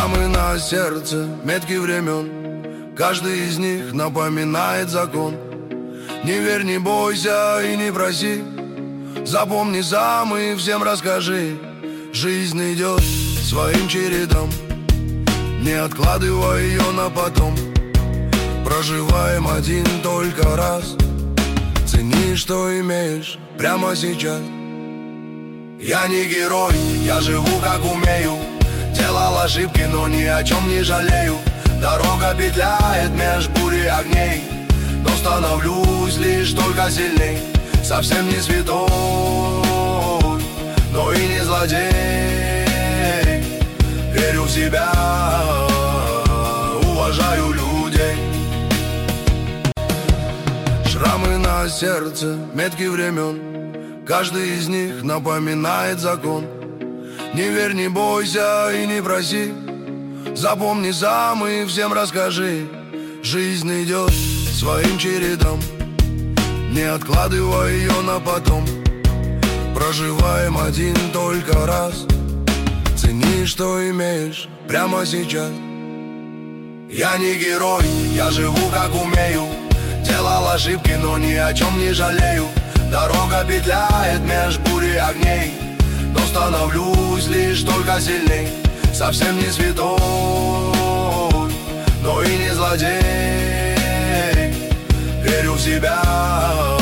Шрамы на сердце, метки времен, каждый из них напоминает закон. Не верь, не бойся и не проси, запомни сам и всем расскажи. Жизнь идет своим чередом, не откладывай ее на потом. Проживаем один только раз, цени, что имеешь прямо сейчас. Я не герой, я живу как умею, делал ошибки, но ни о чем не жалею. Дорога петляет меж бури огней, но становлюсь лишь только сильней. Совсем не святой, но и не злодей. Верю в себя, уважаю людей. Шрамы на сердце, метки времен, каждый из них напоминает закон. Не верь, не бойся и не проси, запомни сам и всем расскажи. Жизнь идет своим чередом, не откладывай ее на потом. Проживаем один только раз, цени, что имеешь прямо сейчас. Я не герой, я живу как умею, делал ошибки, но ни о чем не жалею. Дорога петляет меж бури огней, но становлюсь лишь только сильней. Совсем не святой, но и не злодей. Верю в себя,